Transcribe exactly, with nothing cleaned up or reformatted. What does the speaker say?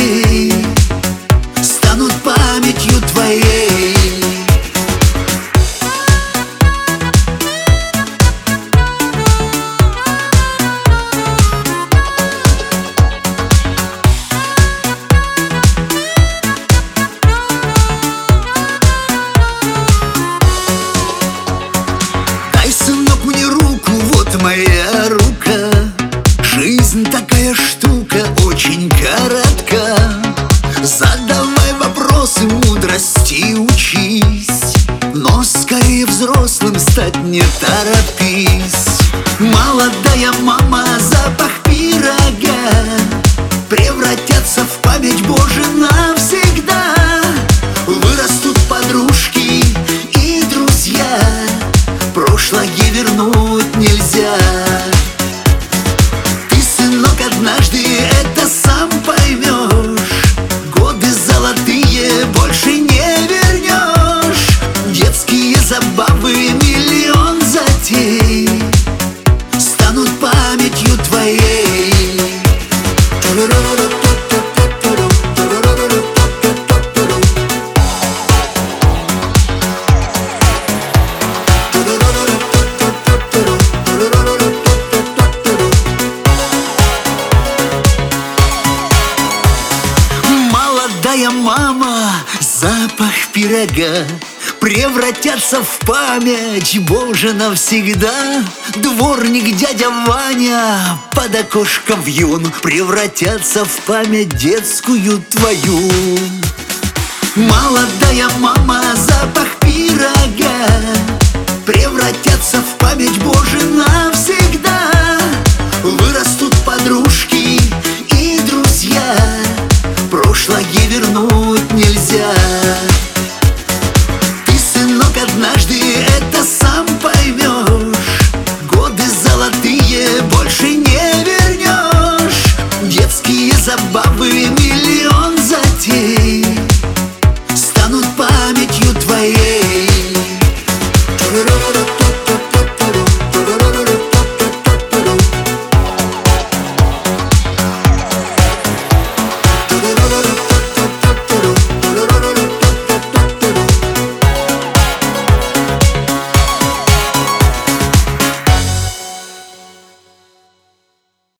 затей станут памятью твоей. Дай, сынок, мне руку, вот моя рука. Жизнь такая штука, очень коротка. Задавай вопросы, мудрости учись, но скорее взрослым стать не торопись. Молодая мама, запах пирога превратятся в память Божию навсегда. Вырастут подружки и друзья, прошлое вернуть нельзя. Ты, сынок, однажды это сам поймешь. Годы золотые больше не вернешь. Детские забавы, миллион затей станут памятью твоей. Молодая мама, запах пирога превратятся в память Божию навсегда. Дворник дядя Ваня под окошком вьюн превратятся в память детскую твою. Молодая мама, запах пирога превратятся в память Божию навсегда.